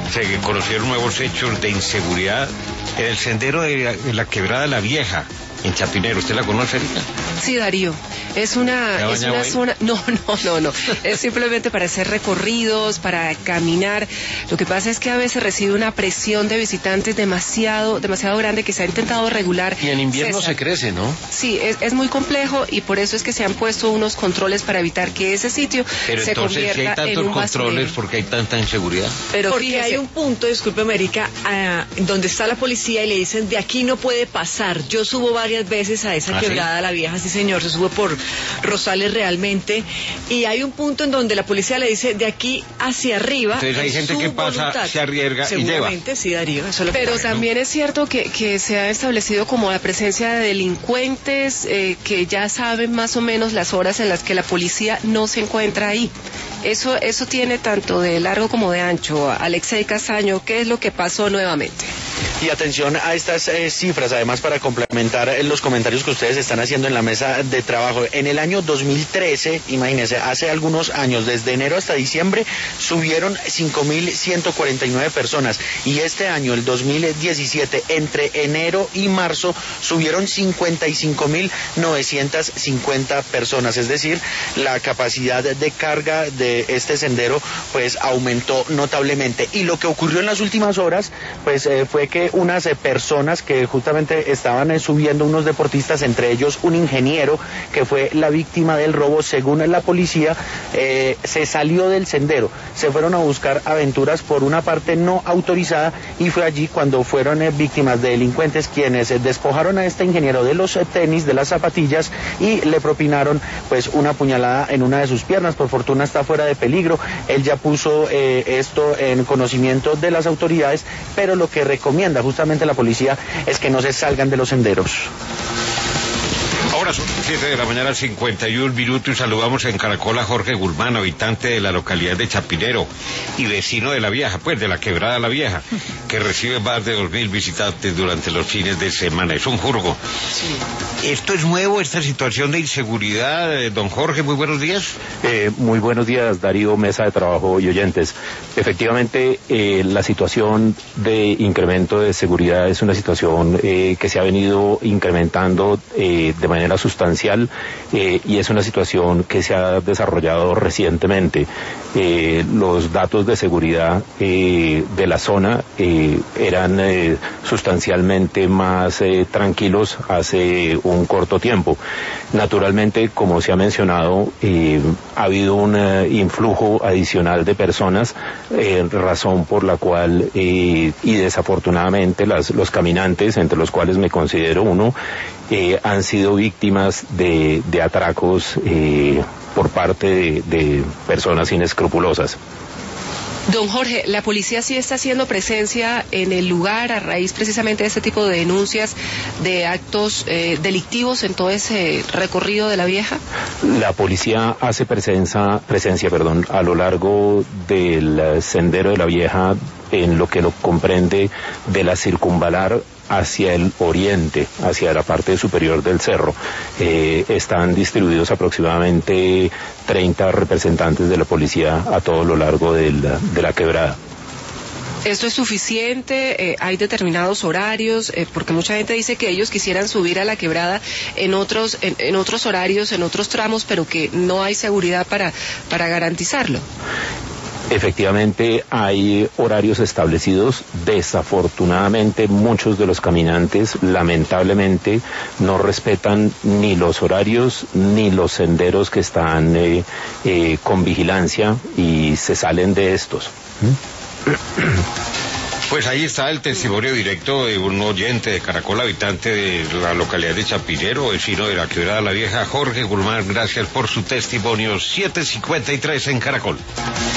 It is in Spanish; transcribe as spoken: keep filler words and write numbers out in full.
se conocieron nuevos hechos de inseguridad en el sendero de la, de la Quebrada La Vieja, en Chapinero. ¿Usted la conoce, Erika? Sí, Darío. Es una, es una zona... No, no, no, no. Es simplemente para hacer recorridos, para caminar. Lo que pasa es que a veces recibe una presión de visitantes demasiado, demasiado grande que se ha intentado regular. Y en invierno César. se crece, ¿no? Sí, es, es muy complejo y por eso es que se han puesto unos controles para evitar que ese sitio Pero se entonces, convierta si hay tantos en un controles, basurero. ¿por qué hay tanta inseguridad? Pero Porque fíjese, hay un punto, discúlpeme, Erika, uh, donde está la policía y le dicen, de aquí no puede pasar. Yo subo varias veces a esa ¿Ah, Quebrada sí? La Vieja, sí señor, se sube por Rosales realmente, y hay un punto en donde la policía le dice, de aquí hacia arriba. Entonces hay gente que pasa, voluntad. se arriesga y lleva. Seguramente, sí, Darío, eso es lo que Pero pasa. también es cierto que, que se ha establecido como la presencia de delincuentes eh, que ya saben más o menos las horas en las que la policía no se encuentra ahí. Eso, eso tiene tanto de largo como de ancho. Alexei Castaño, ¿qué es lo que pasó nuevamente? Y atención a estas eh, cifras, además para complementar eh, los comentarios que ustedes están haciendo en la mesa de trabajo. En el año dos mil trece, imagínense, hace algunos años, desde enero hasta diciembre, subieron cinco mil ciento cuarenta y nueve personas. Y este año, el dos mil diecisiete, entre enero y marzo, subieron cincuenta y cinco mil novecientas cincuenta personas. Es decir, la capacidad de carga de este sendero, pues, aumentó notablemente. Y lo que ocurrió en las últimas horas, pues, eh, fue que unas eh, personas que justamente estaban eh, subiendo, unos deportistas, entre ellos un ingeniero que fue la víctima del robo, según la policía, eh, se salió del sendero, se fueron a buscar aventuras por una parte no autorizada y fue allí cuando fueron eh, víctimas de delincuentes quienes eh, despojaron a este ingeniero de los eh, tenis, de las zapatillas y le propinaron pues una puñalada en una de sus piernas. Por fortuna está fuera de peligro, él ya puso eh, esto en conocimiento de las autoridades, pero lo que recomienda justamente la policía es que no se salgan de los senderos. Ahora son siete de la mañana, cincuenta y un minutos, y saludamos en Caracol a Jorge Guzmán, habitante de la localidad de Chapinero y vecino de La Vieja, pues de la Quebrada La Vieja, que recibe más de dos mil visitantes durante los fines de semana. Es un jurgo. Sí. ¿Esto es nuevo, esta situación de inseguridad? Eh, don Jorge, muy buenos días. Eh, muy buenos días, Darío, mesa de trabajo y oyentes. Efectivamente, eh, la situación de incremento de seguridad es una situación eh, que se ha venido incrementando eh, de manera sustancial eh, y es una situación que se ha desarrollado recientemente. Eh, los datos de seguridad eh, de la zona eh, eran eh, sustancialmente más eh, tranquilos hace un corto tiempo. Naturalmente, como se ha mencionado, eh, ha habido un uh, influjo adicional de personas, eh, razón por la cual eh, y desafortunadamente las, los caminantes, entre los cuales me considero uno, eh, han sido víctimas de, de atracos eh, por parte de, de personas inescrupulosas. Don Jorge, ¿la policía sí está haciendo presencia en el lugar a raíz precisamente de este tipo de denuncias de actos eh, delictivos en todo ese recorrido de La Vieja? La policía hace presencia, presencia perdón, a lo largo del sendero de La Vieja en lo que lo comprende de la circunvalar hacia el oriente, hacia la parte superior del cerro. Eh, están distribuidos aproximadamente treinta representantes de la policía a todo lo largo de la, de la quebrada. ¿Esto es suficiente? Eh, ¿Hay determinados horarios? Eh, porque mucha gente dice que ellos quisieran subir a la quebrada en otros, en, en otros horarios, en otros tramos, pero que no hay seguridad para, para garantizarlo. Efectivamente, hay horarios establecidos. Desafortunadamente, muchos de los caminantes, lamentablemente, no respetan ni los horarios ni los senderos que están eh, eh, con vigilancia y se salen de estos. Pues ahí está el testimonio directo de un oyente de Caracol, habitante de la localidad de Chapinero, vecino de la Quebrada La Vieja, Jorge Guzmán. Gracias por su testimonio. siete cincuenta y tres en Caracol.